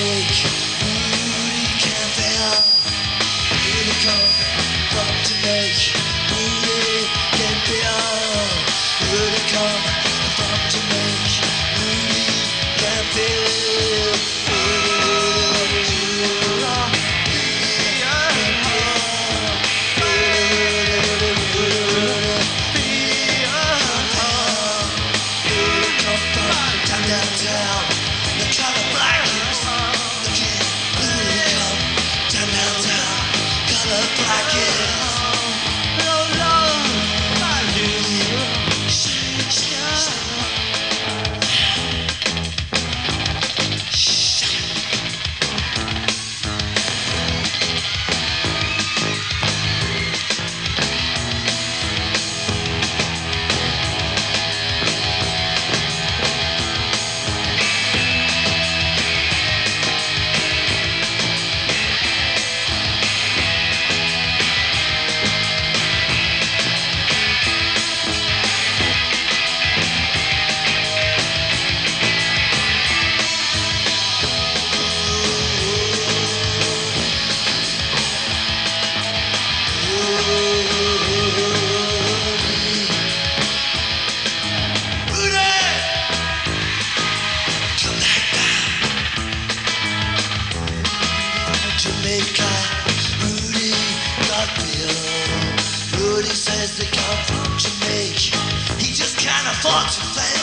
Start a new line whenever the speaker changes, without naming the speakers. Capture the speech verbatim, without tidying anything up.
make Rudy Campbell. Rudy come from to make Rudy Campbell. Rudy come from to make Rudy Campbell. Downtown, the color black is the kid. Rudy come down downtown, color black is. No love, my Rudy. Shine, shine, shine. Jamaica, Rudy got Bill. Rudy says they come from Jamaica. He just can't afford to fail.